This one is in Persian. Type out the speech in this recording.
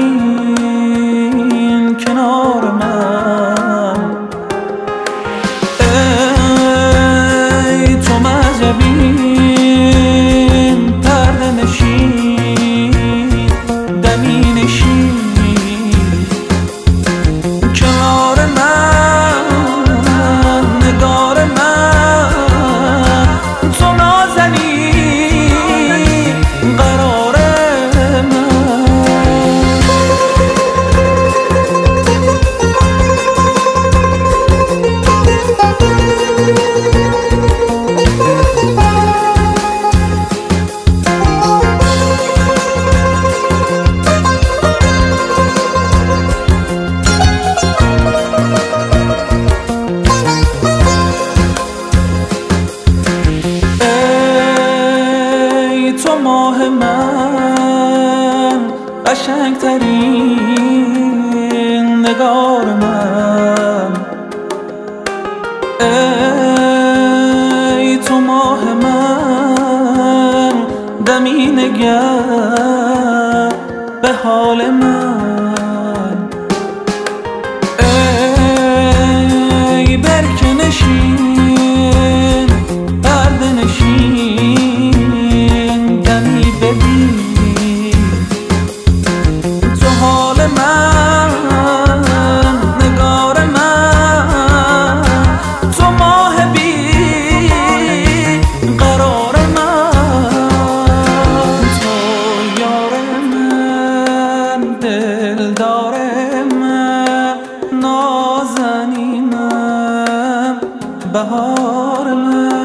بشین کنار من. ای تو مذهبین پرده نشین دمی نشین کنار من، نگار من، تو نازنین قرار تو ماه من، قشنگترین نگار من. ای تو ماه من، دمی نگر به حال من. ای برکه نشین پرده نشین دمی ببین تو حال من، نگار من، تو ماه بی قرار من، تو یار من، دلدار من، نازنینم، بهار من.